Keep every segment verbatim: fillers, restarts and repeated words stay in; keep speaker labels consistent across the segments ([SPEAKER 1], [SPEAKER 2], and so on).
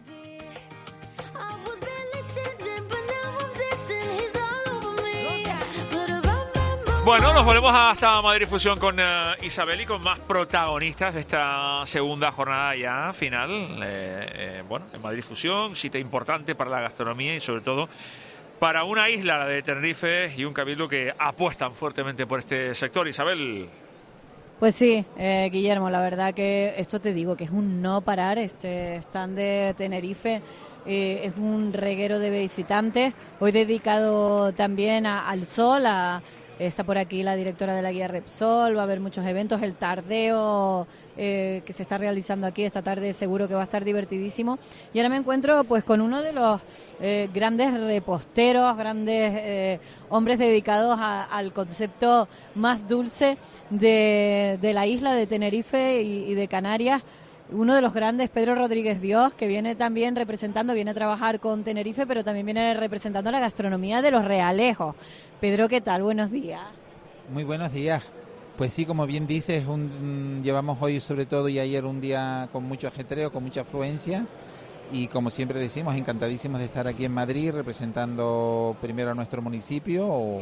[SPEAKER 1] Bueno, nos volvemos hasta Madrid Fusión con uh, Isabel y con más protagonistas de esta segunda jornada ya final. Eh, eh, bueno, en Madrid Fusión, cita importante para la gastronomía y sobre todo para una isla, la de Tenerife, y un cabildo que apuestan fuertemente por este sector. Isabel.
[SPEAKER 2] Pues sí, eh, Guillermo, la verdad que esto te digo, que es un no parar. Este stand de Tenerife eh, es un reguero de visitantes, hoy dedicado también a, al sol, a... Está por aquí la directora de la guía Repsol, va a haber muchos eventos, el tardeo eh, que se está realizando aquí esta tarde seguro que va a estar divertidísimo. Y ahora me encuentro pues con uno de los eh, grandes reposteros, grandes eh, hombres dedicados a, al concepto más dulce de, de la isla de Tenerife y, y de Canarias. Uno de los grandes, Pedro Rodríguez Dios, que viene también representando, viene a trabajar con Tenerife, pero también viene representando la gastronomía de los Realejos. Pedro, ¿qué tal? Buenos días.
[SPEAKER 3] Muy buenos días. Pues sí, como bien dices, un, llevamos hoy sobre todo y ayer un día con mucho ajetreo, con mucha afluencia, y como siempre decimos, encantadísimos de estar aquí en Madrid representando primero a nuestro municipio o,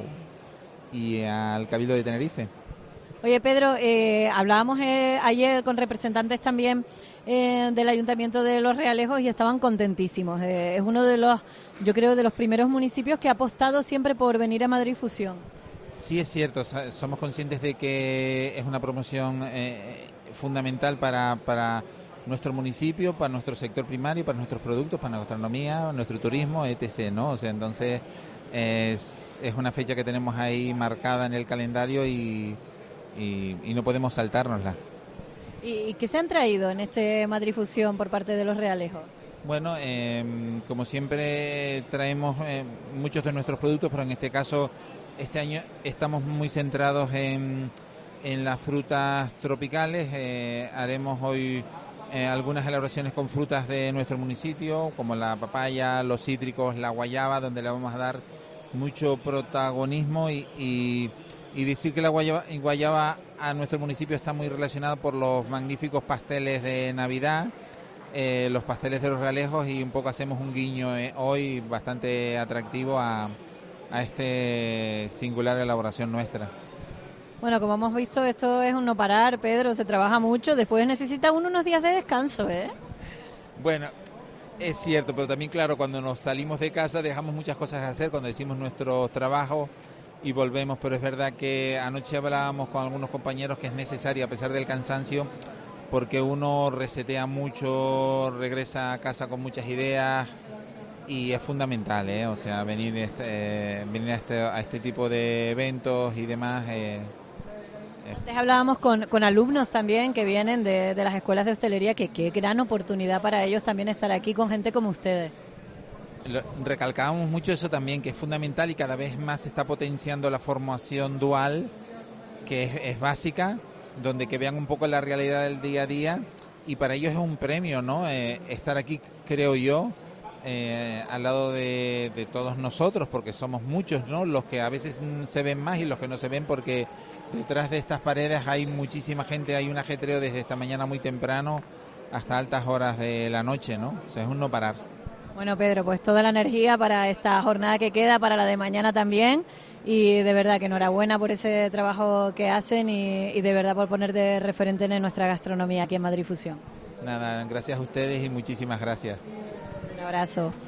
[SPEAKER 3] y al Cabildo de Tenerife.
[SPEAKER 2] Oye, Pedro, eh, hablábamos eh, ayer con representantes también eh, del Ayuntamiento de Los Realejos y estaban contentísimos. Eh, es uno de los, yo creo, de los primeros municipios que ha apostado siempre por venir a Madrid Fusión.
[SPEAKER 3] Sí, es cierto. Somos conscientes de que es una promoción eh, fundamental para, para nuestro municipio, para nuestro sector primario, para nuestros productos, para nuestra gastronomía, nuestro turismo, etcétera, ¿no? O sea, entonces es, es una fecha que tenemos ahí marcada en el calendario y Y, y no podemos saltárnosla.
[SPEAKER 2] ¿Y qué se han traído en este Madrid Fusión por parte de Los Realejos?
[SPEAKER 3] Bueno, eh, como siempre traemos eh, muchos de nuestros productos, pero en este caso este año estamos muy centrados en, en las frutas tropicales. Eh, haremos hoy eh, algunas elaboraciones con frutas de nuestro municipio, como la papaya, los cítricos, la guayaba, donde le vamos a dar mucho protagonismo y, y Y decir que la guayaba, guayaba a nuestro municipio está muy relacionada por los magníficos pasteles de Navidad, eh, los pasteles de Los Realejos, y un poco hacemos un guiño eh, hoy bastante atractivo a, a este singular elaboración nuestra.
[SPEAKER 2] Bueno, como hemos visto, esto es un no parar, Pedro, se trabaja mucho, después necesita uno unos días de descanso, ¿eh?
[SPEAKER 3] Bueno, es cierto, pero también claro, cuando nos salimos de casa dejamos muchas cosas a hacer, cuando decimos nuestro trabajo y volvemos, pero es verdad que anoche hablábamos con algunos compañeros que es necesario, a pesar del cansancio, porque uno resetea mucho, regresa a casa con muchas ideas y es fundamental, ¿eh? O sea, venir, este, eh, venir a, este, a este tipo de eventos y demás. Eh, eh.
[SPEAKER 2] Antes hablábamos con, con alumnos también que vienen de, de las escuelas de hostelería, que qué gran oportunidad para ellos también estar aquí con gente como ustedes.
[SPEAKER 3] Recalcábamos mucho eso también, que es fundamental y cada vez más se está potenciando la formación dual, que es, es básica, donde que vean un poco la realidad del día a día, y para ellos es un premio, ¿no? Eh, estar aquí, creo yo, eh, al lado de, de todos nosotros, porque somos muchos, ¿no? Los que a veces se ven más y los que no se ven, porque detrás de estas paredes hay muchísima gente, hay un ajetreo desde esta mañana muy temprano hasta altas horas de la noche, ¿no? O sea, es un no parar.
[SPEAKER 2] Bueno, Pedro, pues toda la energía para esta jornada que queda, para la de mañana también, y de verdad que enhorabuena por ese trabajo que hacen y, y de verdad por poner de referente en nuestra gastronomía aquí en Madrid Fusión.
[SPEAKER 3] Nada, gracias a ustedes y muchísimas gracias.
[SPEAKER 2] Un abrazo.